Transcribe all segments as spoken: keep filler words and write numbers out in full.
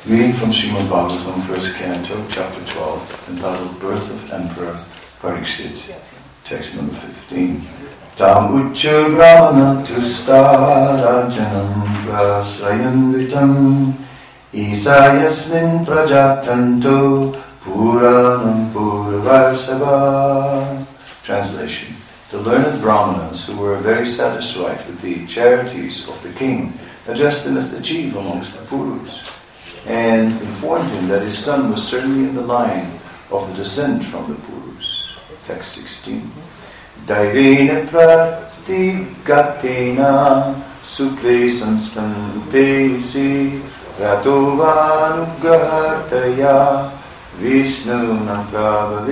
Reading from Srimad Bhagavatam, first canto, chapter twelve, entitled Birth of Emperor Pariksit, text number fifteen. Tam ucca brahmana tustarajanam prasrayanvitam isayasmin prajatanto puranam purvarsabha. Translation. The learned brahmanas, who were very satisfied with the charities of the king, addressed him as the chief amongst the Purus, and informed him that his son was certainly in the line of the descent from the Purus. Text sixteen. Daivena pratigatena sukle sanstam pesi ratovanugrahartaya vishnuna prabha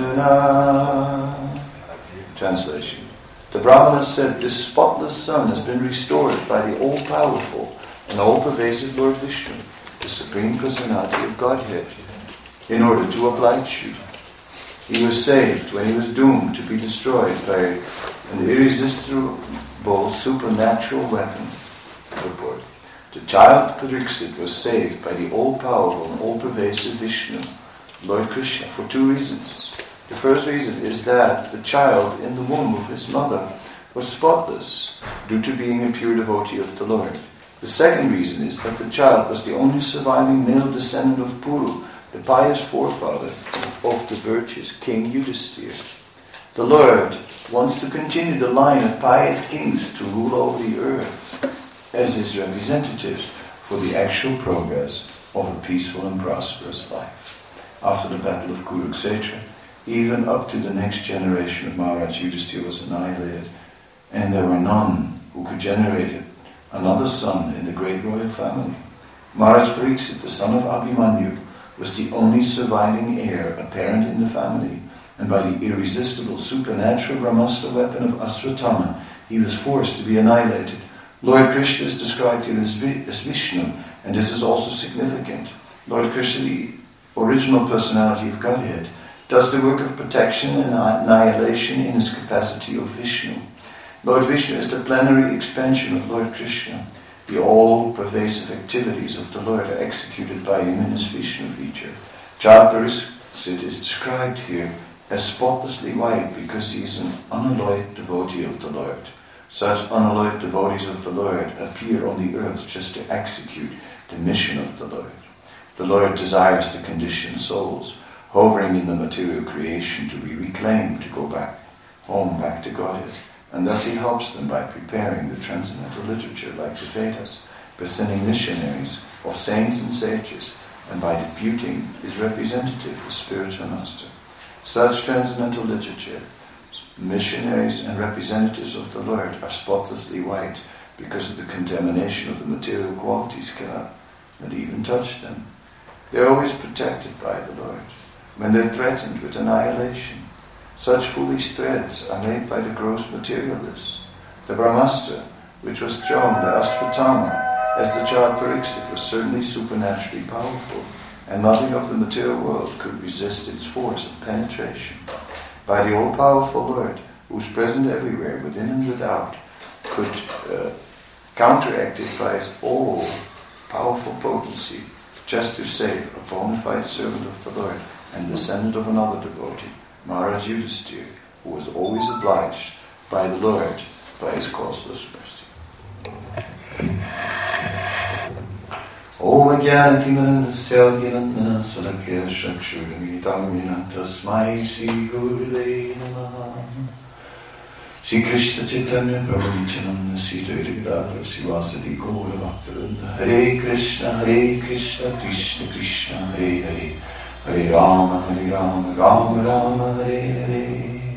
vishnuna. Translation. The Brahmana said, this spotless son has been restored by the all-powerful and all-pervasive Lord Vishnu, the Supreme Personality of Godhead, in order to oblige you. He was saved when he was doomed to be destroyed by an irresistible supernatural weapon. Report. The child Pariksit was saved by the all-powerful and all-pervasive Vishnu, Lord Krishna, for two reasons. The first reason is that the child in the womb of his mother was spotless due to being a pure devotee of the Lord. The second reason is that the child was the only surviving male descendant of Puru, the pious forefather of the virtuous King Yudhisthira. The Lord wants to continue the line of pious kings to rule over the earth as his representatives for the actual progress of a peaceful and prosperous life. After the battle of Kuruksetra, even up to the next generation of Maharaj Yudhisthira was annihilated, and there were none who could generate another son in the great royal family. Maharaj Pariksit, the son of Abhimanyu, was the only surviving heir apparent in the family, and by the irresistible supernatural Brahmastra weapon of Asvatthama, he was forced to be annihilated. Lord Krishna is described here as Vishnu, and this is also significant. Lord Krishna, the original personality of Godhead, does the work of protection and annihilation in his capacity of Vishnu. Lord Vishnu is the plenary expansion of Lord Krishna. The all-pervasive activities of the Lord are executed by him in his Vishnu feature. Child Pariksit is described here as spotlessly white because he is an unalloyed devotee of the Lord. Such unalloyed devotees of the Lord appear on the earth just to execute the mission of the Lord. The Lord desires to condition souls hovering in the material creation to be reclaimed, to go back home, back to Godhead. And thus he helps them by preparing the transcendental literature like the Vedas, by sending missionaries of saints and sages, and by deputing his representative, the spiritual master. Such transcendental literature, missionaries and representatives of the Lord are spotlessly white because of the contamination of the material qualities cannot not even touch them. They are always protected by the Lord when they are threatened with annihilation. Such foolish threats are made by the gross materialists. The Brahmastra, which was thrown by Asvatthama as the child Pariksit, was certainly supernaturally powerful, and nothing of the material world could resist its force of penetration. By the all-powerful Lord, who is present everywhere, within and without, could uh, counteract it by his all-powerful potency, just to save a bona fide servant of the Lord and descendant of another devotee, Maharaj Yudhisthira, who was always obliged by the Lord by his causeless mercy. Om Ajnana Timirandasya Gyanandana Salakya Chakshurmilitam Yena Tasmai Shri Gurave Namaha. Shri Krishna Chaitanya Prabhu Nityananda Sri Advaita Gadadhara Srivasadi Gaura Bhaktivinoda. Hare Krishna Hare Krishna Krishna Krishna Hare Hare Hare Rama Hare Rama Rama Rama Hare Hare.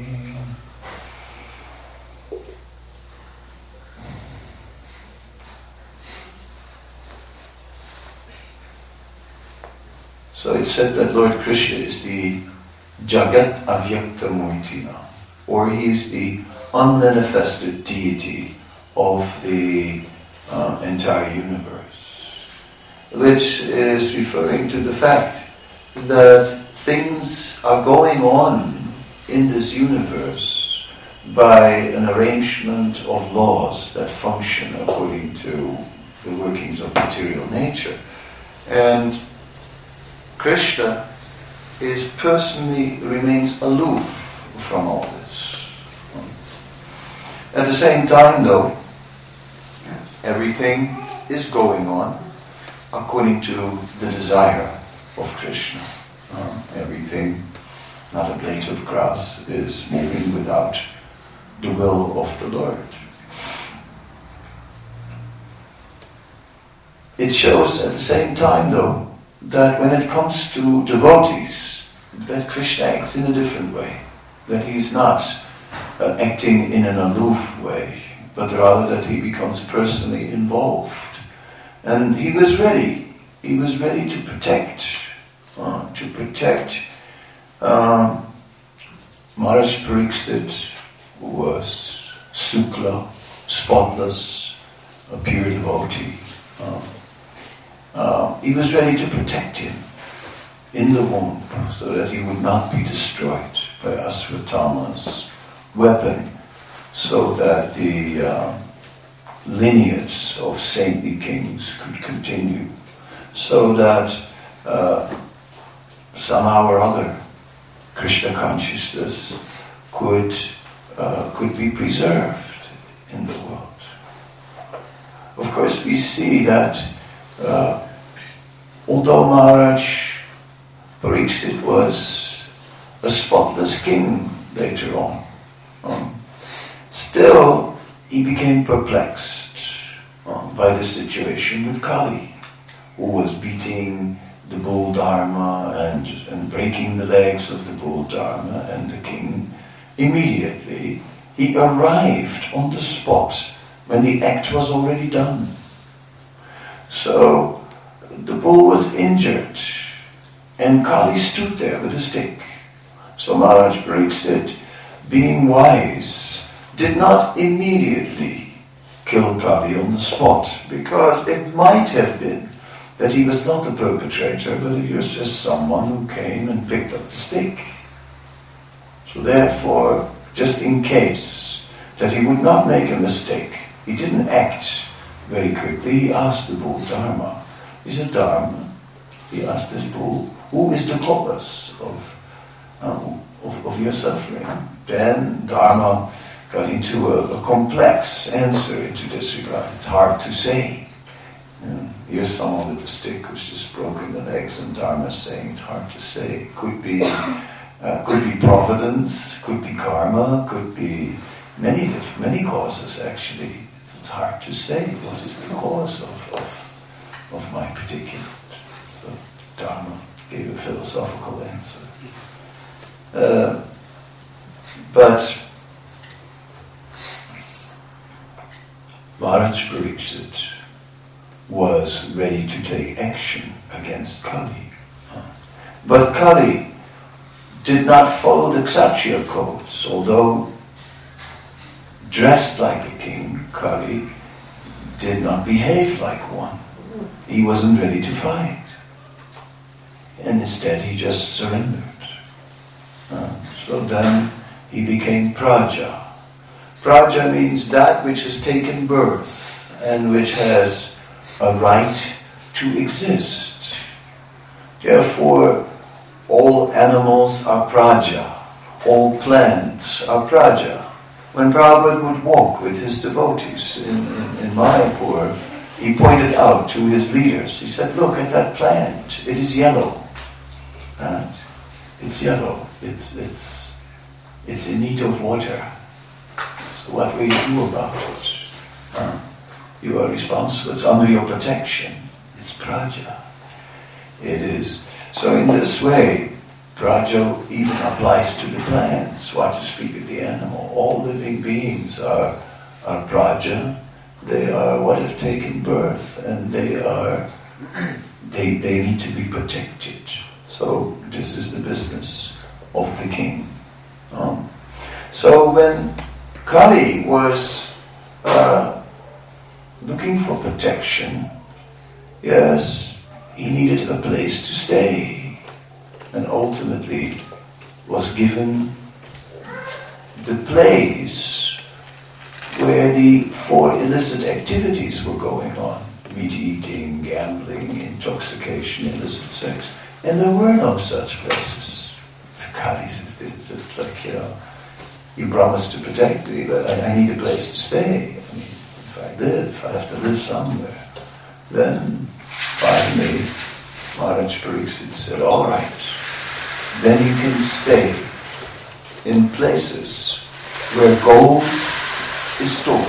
So it's said that Lord Krishna is the Jagat Avyakta Murtina, or he is the unmanifested deity of the uh, entire universe, which is referring to the fact that things are going on in this universe by an arrangement of laws that function according to the workings of material nature. And Krishna is personally remains aloof from all this. At the same time, though, everything is going on according to the desire of Krishna. Uh, everything, not a blade of grass, is moving without the will of the Lord. It shows at the same time, though, that when it comes to devotees, that Krishna acts in a different way. That he's not uh, acting in an aloof way, but rather that he becomes personally involved. And he was ready. He was ready to protect, uh, to protect uh, Maharaj Pariksit, who was Sukla, spotless, a pure devotee. Uh, uh, he was ready to protect him in the womb so that he would not be destroyed by Asvatthama's weapon, so that the uh, lineage of saintly kings could continue, so that uh, somehow or other Krishna consciousness could uh, could be preserved in the world. Of course, we see that uh, although Maharaj Pariksit was a spotless king later on, um, still he became perplexed um, by the situation with Kali, who was beating the bull Dharma and, and breaking the legs of the bull Dharma, and the king immediately, he arrived on the spot when the act was already done. So the bull was injured, and Kali stood there with a stick. So Maharaj Pariksit, being wise, did not immediately kill Kali on the spot, because it might have been that he was not the perpetrator, but he was just someone who came and picked up the stick. So therefore, just in case that he would not make a mistake, he didn't act very quickly. He asked the bull Dharma. He said, Dharma, he asked this bull, who is the cause of, uh, of, of your suffering? Then Dharma got into a, a complex answer into this regard. It's hard to say. You know, here's someone with a stick who's just broken the legs, and Dharma saying it's hard to say. Could be, uh, could be providence, could be karma, could be many diff- many causes actually. It's, it's hard to say what is the cause of of, of my predicament. So Dharma gave a philosophical answer. Uh, but Maharaj Pariksit was ready to take action against Kali. But Kali did not follow the Kshatriya codes. Although dressed like a king, Kali did not behave like one. He wasn't ready to fight. And instead he just surrendered. Uh, so then he became Praja. Praja means that which has taken birth and which has a right to exist. Therefore, all animals are Praja. All plants are Praja. When Prabhupada would walk with his devotees in, in, in Mayapur, he pointed out to his leaders, he said, look at that plant, it is yellow. Right? It's yellow, it's, it's, it's in need of water. So what will you do about it? Huh? You are responsible, it's under your protection. It's Praja. It is. So in this way, Praja even applies to the plants, what to speak of the animal. All living beings are, are Praja. They are what have taken birth, and they are, they, they need to be protected. So this is the business of the king. Um, so when Kali was uh, looking for protection, yes, he needed a place to stay, and ultimately was given the place where the four illicit activities were going on, meat eating, gambling, intoxication, illicit sex. And there were no such places. So God, he says, this is a, like, you know, he promised to protect me, but I, I need a place to stay. I mean, if I live, I have to live somewhere. Then, finally, Maharaj Pariksit said, all right, then you can stay in places where gold is stored.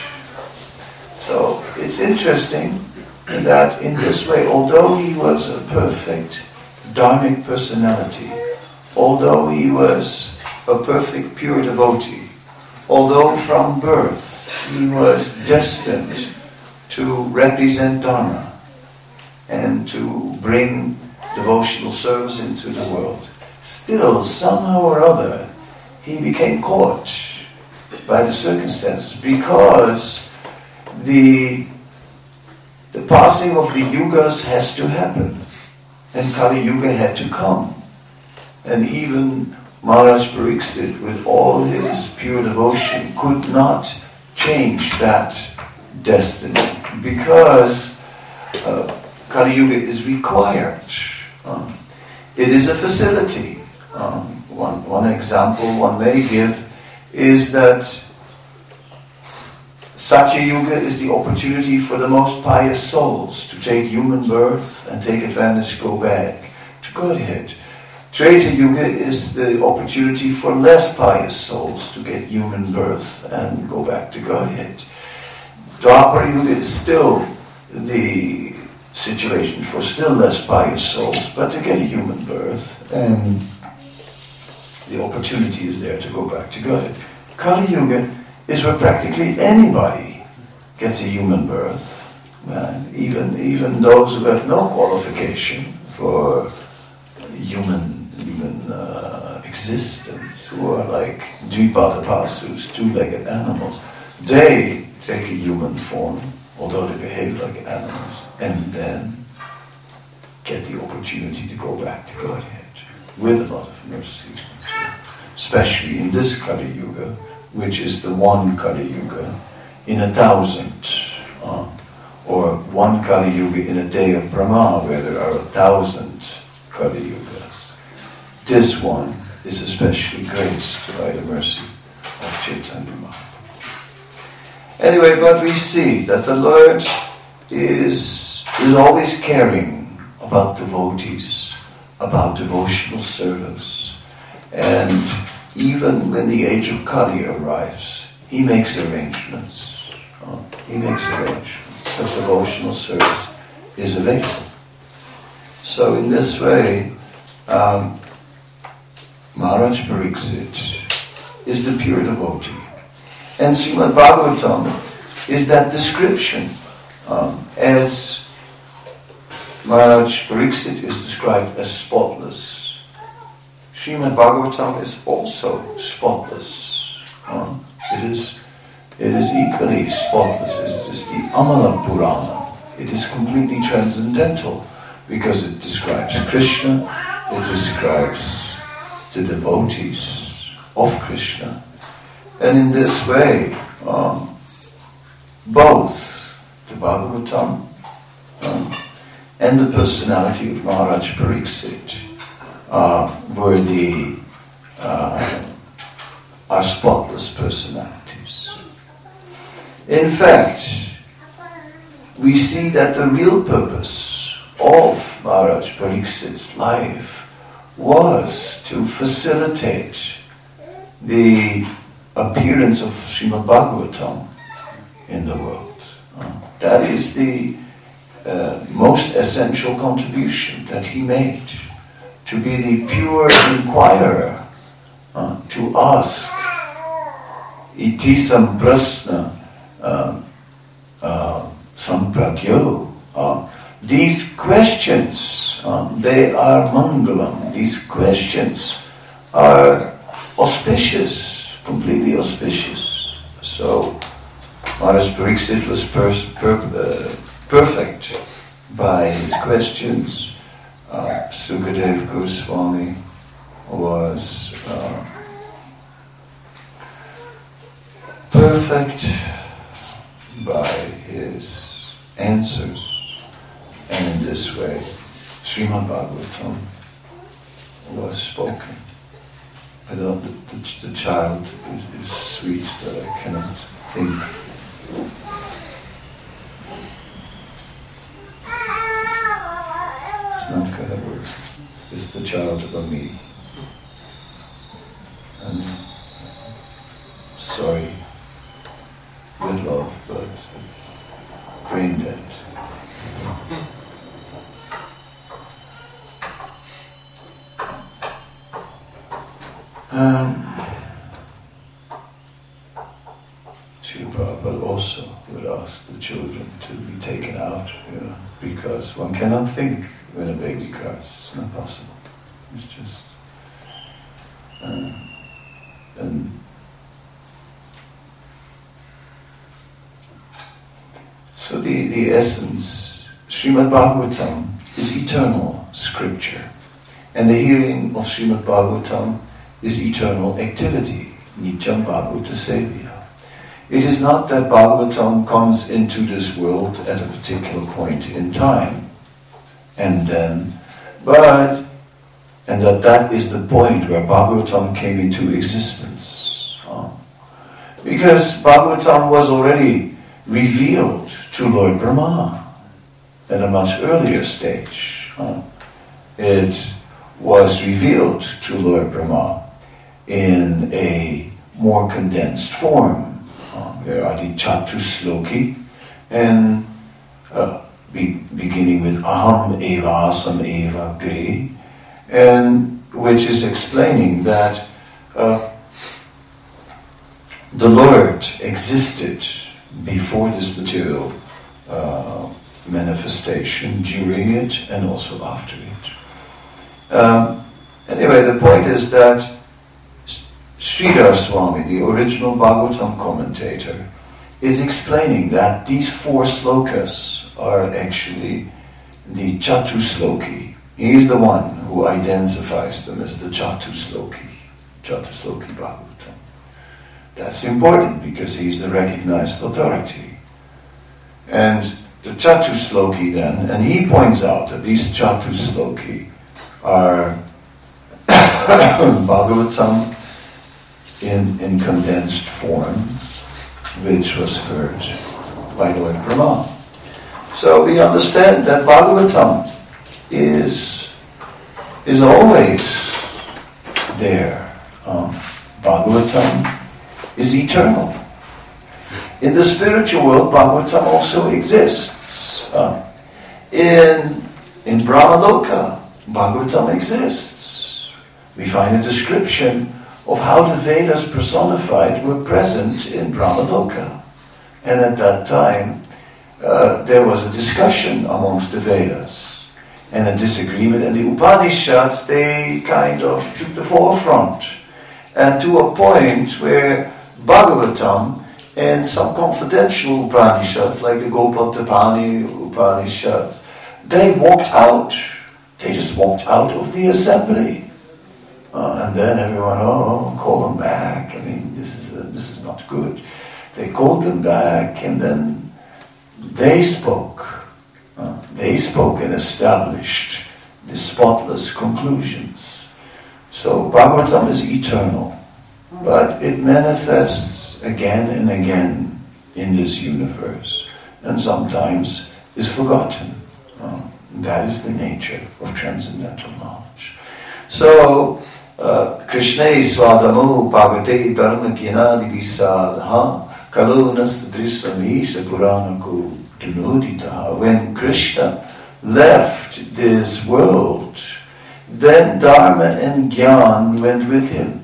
So it's interesting that in this way, although he was a perfect dharmic personality, although he was a perfect pure devotee, although from birth he was destined to represent Dharma and to bring devotional service into the world, still, somehow or other, he became caught by the circumstances, because the, the passing of the yugas has to happen, and Kali Yuga had to come. And even Maharaj Pariksit, with all his pure devotion, could not change that destiny, because uh, Kali Yuga is required. Um, it is a facility. Um, one, one example one may give is that Satya Yuga is the opportunity for the most pious souls to take human birth and take advantage, go back to Godhead. Treta Yuga is the opportunity for less pious souls to get human birth and go back to Godhead. Dwapara Yuga is still the situation for still less pious souls, but to get a human birth, and the opportunity is there to go back to Godhead. Kali Yuga is where practically anybody gets a human birth, uh, even even those who have no qualification for human human uh, existence, who are like Dvipadapasus, two-legged animals. They take a human form, although they behave like animals, and then get the opportunity to go back to Godhead with a lot of mercy. Especially in this Kali Yuga, which is the one Kali Yuga in a thousand, uh, or one Kali Yuga in a day of Brahma, where there are a thousand Kali Yugas. This one is especially graced by the mercy of Chaitanya Mahaprabhu. Anyway, but we see that the Lord is, is always caring about devotees, about devotional service. And even when the age of Kali arrives, he makes arrangements. Uh, he makes arrangements that devotional service is available. So in this way, um, Maharaj Pariksit is the pure devotee. And Srimad Bhagavatam is that description, um, as Maharaj Pariksit is described as spotless. Srimad Bhagavatam is also spotless. Um, it is it is equally spotless. It is the Amala Purana. It is completely transcendental because it describes Krishna, it describes the devotees of Krishna. And in this way, um, both the Bhagavatam um, and the personality of Maharaj Pariksit uh, were the uh, are spotless personalities. In fact, we see that the real purpose of Maharaj Pariksit's life was to facilitate the appearance of Srimad Bhagavatam in the world. Uh, that is the uh, most essential contribution that he made, to be the pure inquirer, uh, to ask iti samprasna uh, uh, sampragyo. Uh, these questions, um, they are mangalam. These questions are auspicious, completely auspicious. So Maharaj Pariksit was per, per, uh, perfect by his questions. Uh, Sukadeva Goswami was uh, perfect by his answers. And in this way, Srimad Bhagavatam was spoken. I don't, the, the, the child is, is sweet, but I cannot think. It's not clever. It's the child of me. And sorry, with love, but brain dead. Um, Srila Prabhupada also would ask the children to be taken out, you know, because one cannot think when a baby cries. It's not possible. It's just... Uh, and so the, the essence, Srimad Bhagavatam, is eternal scripture. And the hearing of Srimad Bhagavatam is eternal activity, Nityam Bhagavata Sevya. It is not that Bhagavatam comes into this world at a particular point in time, and then, but, and that that is the point where Bhagavatam came into existence. Oh. Because Bhagavatam was already revealed to Lord Brahma at a much earlier stage. Oh. It was revealed to Lord Brahma in a more condensed form. Uh, there are the Chatusloki, and uh, be, beginning with Aham Eva Sam Eva Gre, and which is explaining that uh, the Lord existed before this material uh, manifestation, during it, and also after it. Um, anyway, the point is that Sridhar Swami, the original Bhagavatam commentator, is explaining that these four slokas are actually the Chatusloki. He is the one who identifies them as the Chatusloki, Chatusloki Bhagavatam. That's important because he's the recognized authority. And the Chatusloki then, and he points out that these Chatusloki are Bhagavatam in, in condensed form, which was heard by Lord Brahma. So we understand that Bhagavatam is, is always there. Um, Bhagavatam is eternal. In the spiritual world, Bhagavatam also exists. Uh, in, in Brahmaloka, Bhagavatam exists. We find a description of how the Vedas personified were present in Brahmaloka. And at that time, uh, there was a discussion amongst the Vedas and a disagreement, and the Upanishads, they kind of took the forefront. And to a point where Bhagavatam and some confidential Upanishads, like the Gopatapani Upanishads, they walked out. They just walked out of the assembly. Uh, and then everyone, oh, call them back. I mean, this is a, this is not good. They called them back, and then they spoke. Uh, they spoke and established the spotless conclusions. So Bhagavatam is eternal, but it manifests again and again in this universe, and sometimes is forgotten. Uh, that is the nature of transcendental knowledge. So, Uh, Krishna Swadamo Bhagavate Dharma Kinadi Visadha Kalunas Drisamisha Puranako Dunoditaha. When Krishna left this world, then Dharma and Gyan went with him.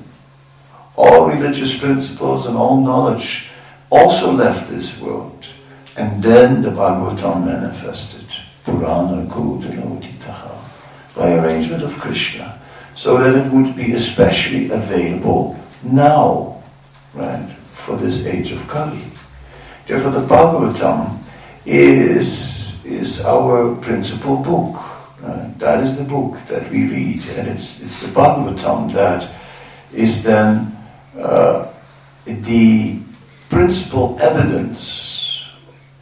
All religious principles and all knowledge also left this world. And then the Bhagavatam manifested. Puranako Dunoditaha. By arrangement of Krishna. So that it would be especially available now, right, for this age of Kali. Therefore, the Bhagavatam is, is our principal book. Right? That is the book that we read, and it's, it's the Bhagavatam that is then uh, the principal evidence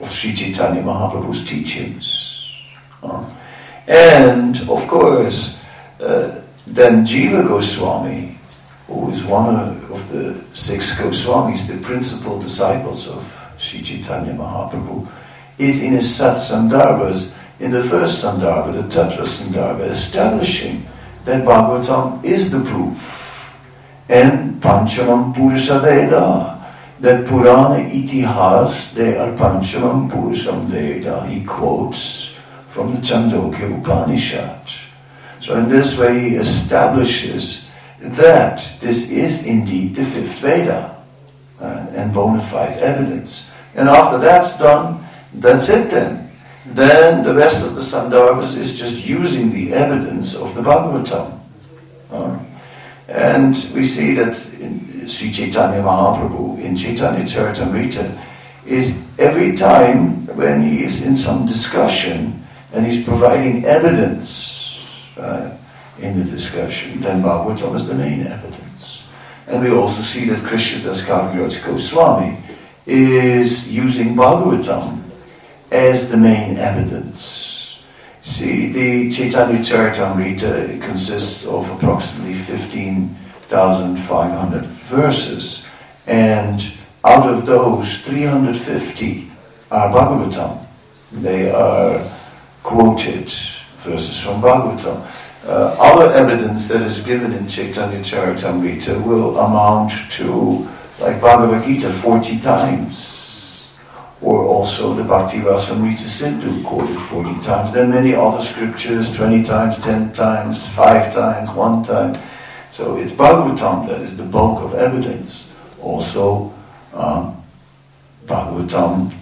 of Sri Chaitanya Mahaprabhu's teachings. Uh, and, of course, uh, then Jiva Goswami, who is one of the six Goswamis, the principal disciples of Sri Chaitanya Mahaprabhu, is in his Sat Sandarbhas, in the first Sandarbha, the Tatra Sandarbha, establishing that Bhagavatam is the proof. And Panchamam Purusha Veda, that Purana Itihas, they are Panchamam Purusham Veda. He quotes from the Chandogya Upanishad. So in this way he establishes that this is indeed the fifth Veda, uh, and bona fide evidence. And after that's done, that's it then. Then the rest of the Sandarbhas is just using the evidence of the Bhagavatam. Uh, and we see that in Sri Chaitanya Mahaprabhu, in Chaitanya Charitamrita, is every time when he is in some discussion and he's providing evidence uh, in the discussion, then Bhagavatam is the main evidence. And we also see that Krishnadas Kaviraj Goswami is using Bhagavatam as the main evidence. See, the Chaitanya Charitamrita consists of approximately fifteen thousand five hundred verses, and out of those, three hundred fifty are Bhagavatam. They are quoted verses from Bhagavatam. Uh, other evidence that is given in Chaitanya Charitamrita will amount to, like Bhagavad Gita, forty times. Or also the Bhakti Rasamrita Sindhu quoted forty times. Then many other scriptures, twenty times, ten times, five times, one time. So it's Bhagavatam that is the bulk of evidence. Also, um, Bhagavatam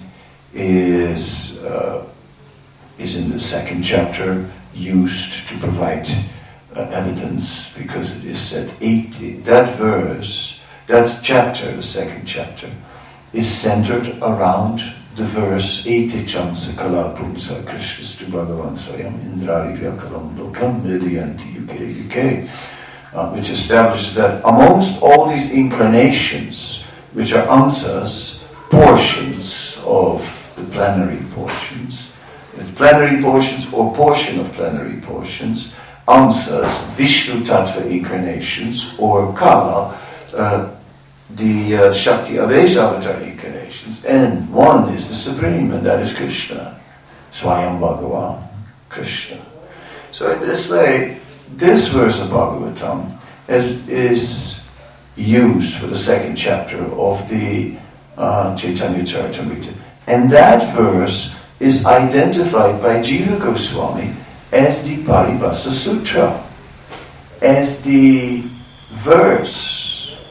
is uh, is in the second chapter used to provide uh, evidence, because it is said eighty. That verse, that chapter, the second chapter, is centered around the verse Ete Chamsa Kalapumsa Krishnastu Bhagavan Swayam Indrari Vyakalam Lokam Vidyanti Yuke Yuke, uh, which establishes that amongst all these incarnations, which are ansas, portions of the plenary portions, the plenary portions or portion of plenary portions, ansas, Vishnu Tattva incarnations, or Kala, uh, the uh, Shakti Aveja Avatar incarnations, and one is the Supreme, and that is Krishna, Swayam Bhagavan, Krishna. So in this way, this verse of Bhagavatam is, is used for the second chapter of the uh, Chaitanya Charitamrita, and that verse is identified by Jiva Goswami as the Paribhasa Sutra, as the verse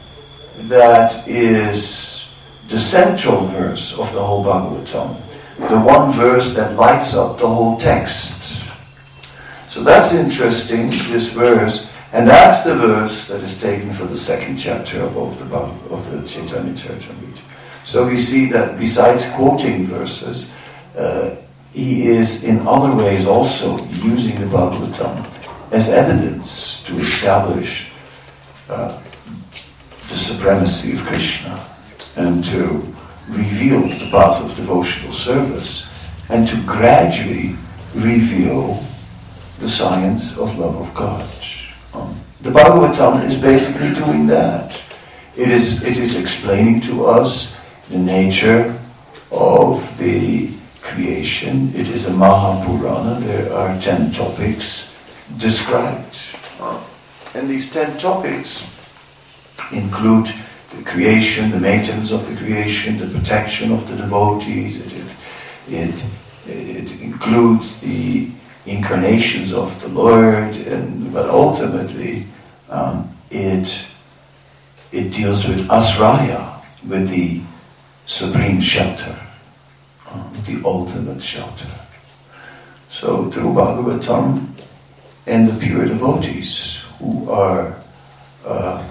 that is the central verse of the whole Bhagavatam, the one verse that lights up the whole text. So that's interesting, this verse, and that's the verse that is taken for the second chapter of the of the Chaitanya Charitamrita. So we see that besides quoting verses, uh, he is in other ways also using the Bhagavatam as evidence to establish uh, the supremacy of Krishna, and to reveal the path of devotional service, and to gradually reveal the science of love of God. Um, the Bhagavatam is basically doing that. It is, it is explaining to us the nature of the creation. It is a Mahapurana. There are ten topics described. Uh, and these ten topics include the creation, the maintenance of the creation, the protection of the devotees. It, it, it, it includes the incarnations of the Lord, and but ultimately um, it it deals with Asraya, with the supreme shelter, um, the ultimate shelter. So through Bhagavatam and the pure devotees who are uh,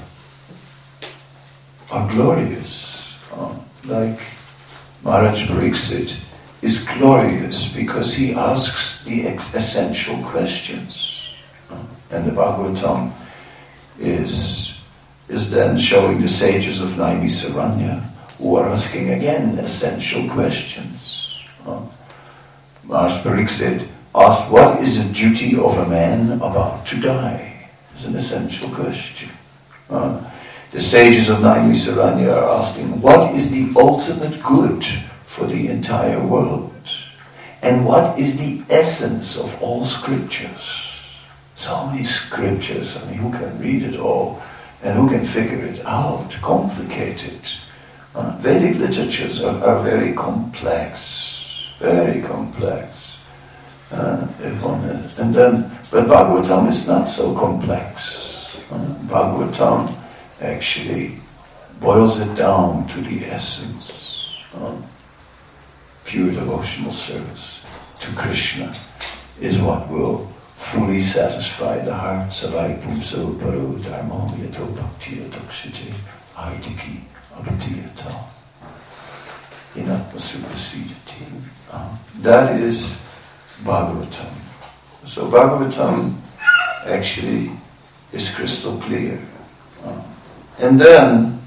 are glorious, um, like Maharaj Pariksit is glorious because he asks the ex- essential questions. Um, and the Bhagavatam is, is then showing the sages of Naimisaranya who are asking again essential questions. Uh, Maharaj Pariksit asked, what is the duty of a man about to die? It's an essential question. Uh, the sages of Naimisaranya are asking, what is the ultimate good for the entire world? And what is the essence of all scriptures? So many scriptures, I mean, who can read it all? And who can figure it out? Complicated. Uh, Vedic literatures are, are very complex, very complex. Uh, if one is, and then, but Bhagavatam is not so complex. Uh, Bhagavatam actually boils it down to the essence. Uh, pure devotional service to Krishna is what will fully satisfy the hearts of Aipumso Paro Dharmo Yato Bhaktiya Dakshite Aitiki Abhatiyata Inatma Suprasidati. Uh, that is Bhagavatam. So Bhagavatam actually is crystal clear. Uh, and then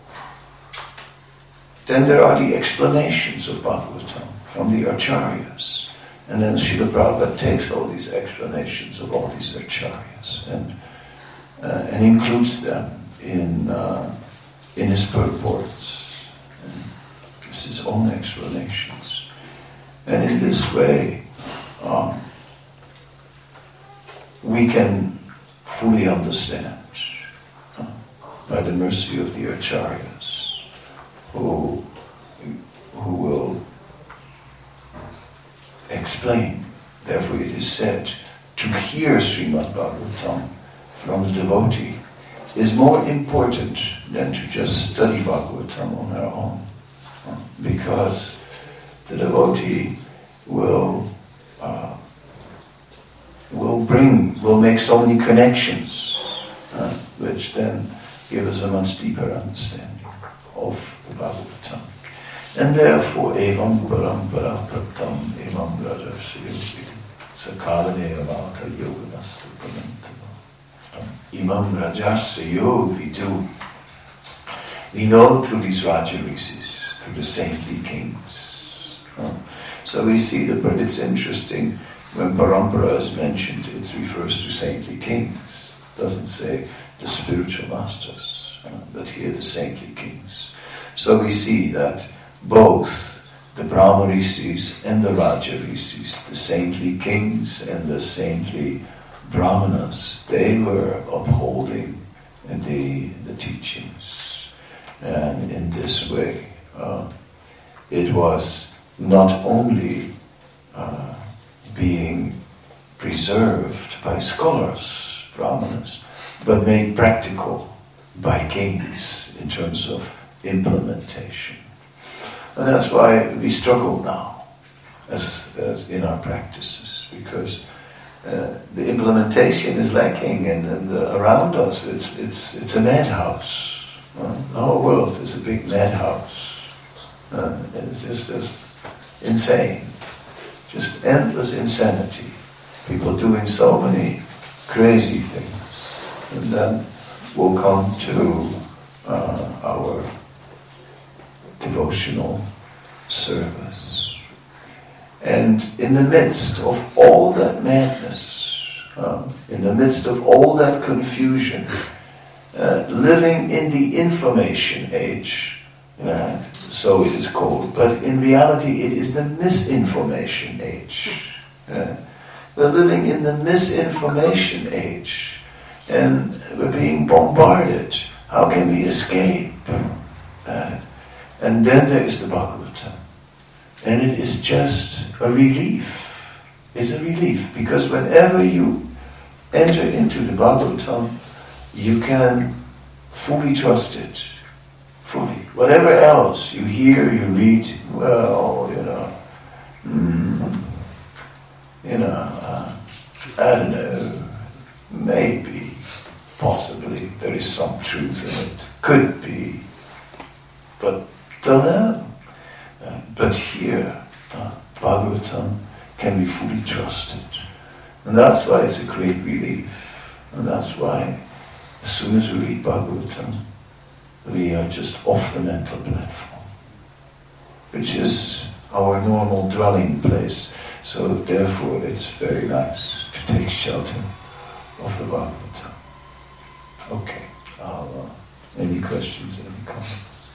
Then there are the explanations of Bhagavatam from the Acharyas. And then Srila Prabhupada takes all these explanations of all these Acharyas and, uh, and includes them in, uh, in his purports and gives his own explanations. And in this way, um, we can fully understand, uh, by the mercy of the Acharyas, Who, who will explain. Therefore it is said, to hear Srimad Bhagavatam from the devotee is more important than to just study Bhagavatam on our own. Because the devotee will uh, will bring, will make so many connections, uh, which then give us a much deeper understanding of the Bhagavatam. And therefore, evam parampara pratam evam rajarsa yogi sakalane avata yoganastu pranantava imam rajarsa yogi do. We know through these Rajarishis, through the saintly kings. Uh, so we see that, but it's interesting, when parampara is mentioned, it refers to saintly kings. It doesn't say the spiritual masters. Uh, but here the saintly kings. So we see that both the Brahma Rishis and the Raja Rishis, the saintly kings and the saintly Brahmanas, they were upholding the, the teachings. And in this way, uh, it was not only uh, being preserved by scholars, Brahmanas, but made practical by kings in terms of implementation. And that's why we struggle now as, as in our practices, because uh, the implementation is lacking, and, and uh, around us it's it's it's a madhouse. Uh, the whole world is a big madhouse. Uh, it's just, just insane, just endless insanity. People doing so many crazy things, and then will come to uh, our devotional service. And in the midst of all that madness, uh, in the midst of all that confusion, uh, living in the information age, uh, so it is called, but in reality it is the misinformation age. Uh, we're living in the misinformation age. And we're being bombarded. How can we escape? Uh, and then there is the Bhagavatam. And it is just a relief. It's a relief, because whenever you enter into the Bhagavatam, you can fully trust it. Fully. Whatever else you hear, you read, well, you know, mm, you know, uh, I don't know, maybe, possibly, there is some truth in it. Could be. But don't know. Uh, but here, uh, Bhagavatam can be fully trusted. And that's why it's a great relief. And that's why, as soon as we read Bhagavatam, we are just off the mental platform. Which is our normal dwelling place. So therefore it's very nice to take shelter of the Bhagavatam. Okay, I'll, uh, any questions, any comments?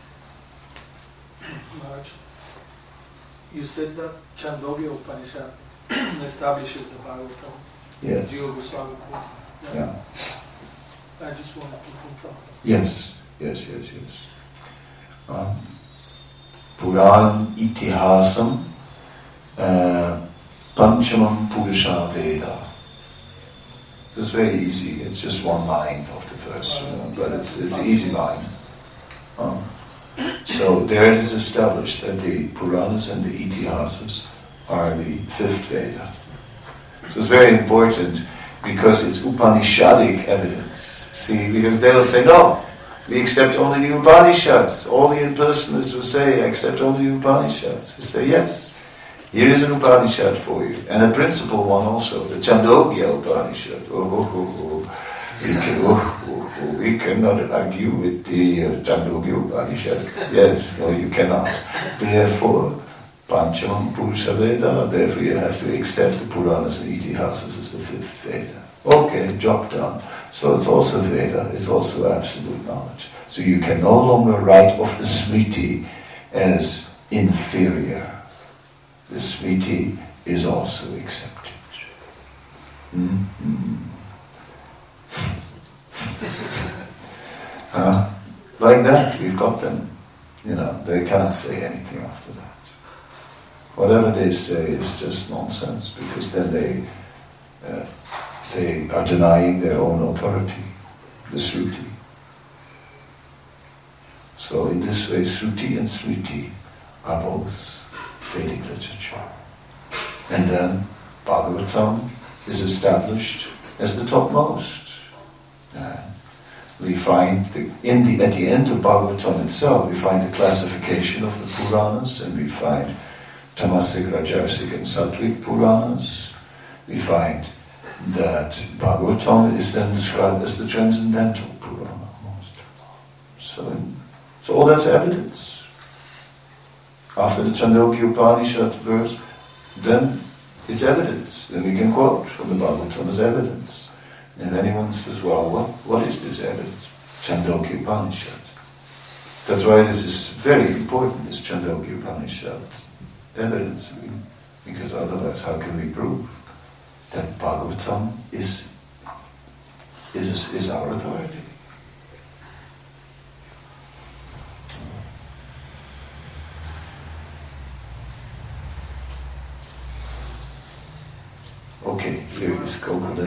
Maharaj, you said that Chandogya Upanishad establishes the Bhagavatam. Yes. Jiva Goswami quotes. Yeah. I just wanted to confirm. Yes, yes, yes, yes. Um, Puran Itihasam uh, Panchamam Purusha Veda. It's very easy. It's just one line of the verse, you know, but it's it's an easy line. Um, so there it is established that the Puranas and the Itihasas are the fifth Veda. So it's very important because it's Upanishadic evidence. See, because they'll say, no, we accept only the Upanishads. All the impersonalists will say, I accept only the Upanishads. We say, yes, here is an Upanishad for you. And a principal one also, the Chandogya Upanishad. Oh, oh, oh, oh. We, can, oh, oh, oh. we cannot argue with the uh, Chandogya Upanishad. Yes, no, you cannot. Therefore, Panchamam Purusha Veda, therefore you have to accept the Puranas and Itihasas as the fifth Veda. Okay, job done. So it's also Veda, it's also absolute knowledge. So you can no longer write off the Smriti as inferior. The Smriti is also accepted. Mm-hmm. uh, like that, we've got them. You know, they can't say anything after that. Whatever they say is just nonsense, because then they uh, they are denying their own authority, the Sruti. So in this way, Sruti and Smriti are both Vedic literature. And then Bhagavatam is established as the topmost. Uh, we find, the, in the, at the end of Bhagavatam itself, we find the classification of the Puranas, and we find Tamasic, Rajasic and Sattvic Puranas. We find that Bhagavatam is then described as the transcendental Purana. So, so all that's evidence. After the Chandogya Upanishad verse, then it's evidence. Then we can quote from the Bhagavatam as evidence. And if anyone says, well, what, what is this evidence? Chandogya Upanishad. That's why this is very important, this Chandogya Upanishad evidence, because otherwise how can we prove that Bhagavatam is, is, is our authority? Okay, here is Gokula.